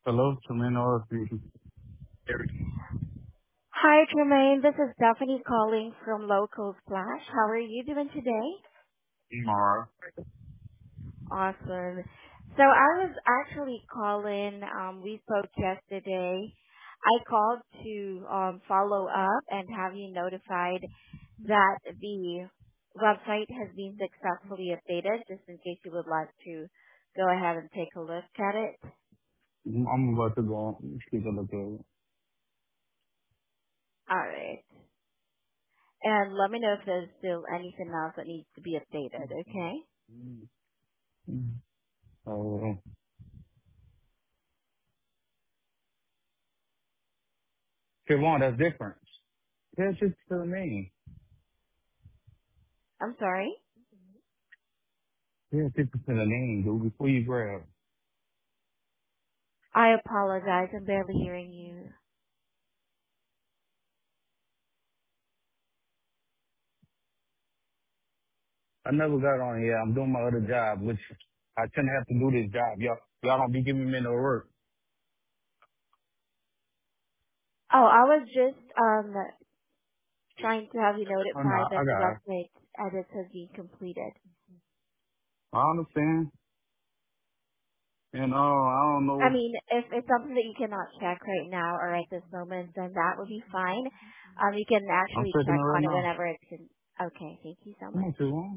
Hello, Tremino speaking. Hi, Tremaine. This is Stephanie calling from Local Splash. How are you doing today? Mara. Awesome. So I was actually calling. We spoke yesterday. I called to follow up and have you notified that the website has been successfully updated, just in case you would like to go ahead and take a look at it. I'm about to go take a look at it. All right. And let me know if there's still anything else that needs to be updated, okay? Mm. Oh, Kevon, that's different. That's just the name. I'm sorry? Yeah, different to the name, dude, before you grab. I apologize. I'm barely hearing you. I never got on here. I'm doing my other job, which I shouldn't have to do this job. Y'all don't be giving me no work. Oh, I was just trying to have you Oh, no, notified I that the got it. website edits have been completed. I understand. And, I don't I know. mean, if it's something that you cannot check right now or at this moment, then that would be fine. You can I'm actually checking it check right on it now. whenever it's can. Okay, thank you so Come much. on, Kevon.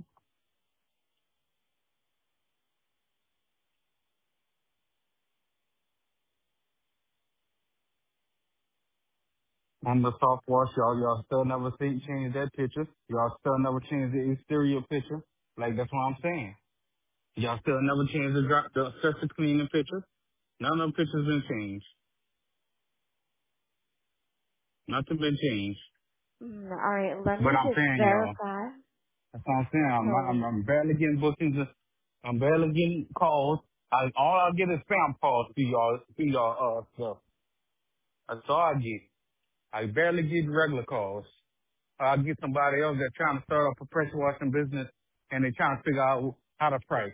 On the soft wash, y'all still never see change that picture. Y'all still never change the exterior picture. Like that's what I'm saying. Y'all still never change the surface cleaning picture. None of the pictures been changed. Nothing been changed. All right, let But me I'm just saying y'all. verify. That's what I'm saying. Totally. I'm barely getting bookings. I'm barely getting calls. All I get is spam calls through y'all stuff. That's all I get. I barely get regular calls. I'll get somebody else that's trying to start up a pressure washing business and they're trying to figure out how to price.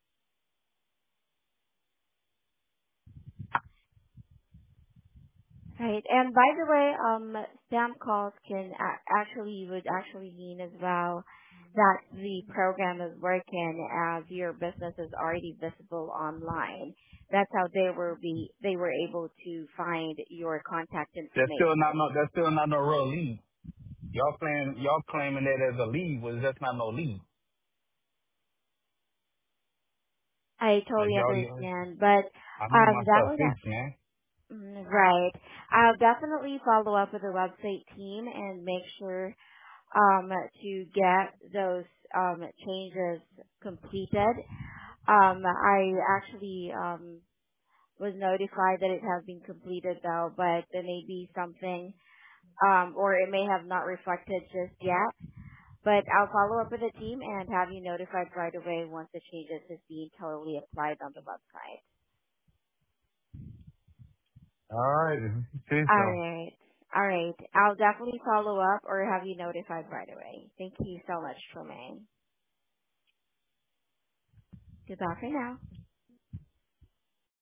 Right. And by the way, spam calls can actually would actually mean as well that the program is working as your business is already visible online. That's how they were able to find your contact information. That's still not no real lead. Y'all claiming that as a lead was that's not no lead. I Like totally y'all, understand, but I need my that stuff was fixed, man. right. I'll definitely follow up with the website team and make sure to get those changes completed. I actually was notified that it has been completed though, but there may be something or it may have not reflected just yet. But I'll follow up with the team and have you notified right away once the changes is being totally applied on the website. All right, say All so. right. All right. I'll definitely follow up or have you notified right away. Thank you so much, Tremaine. Goodbye for now.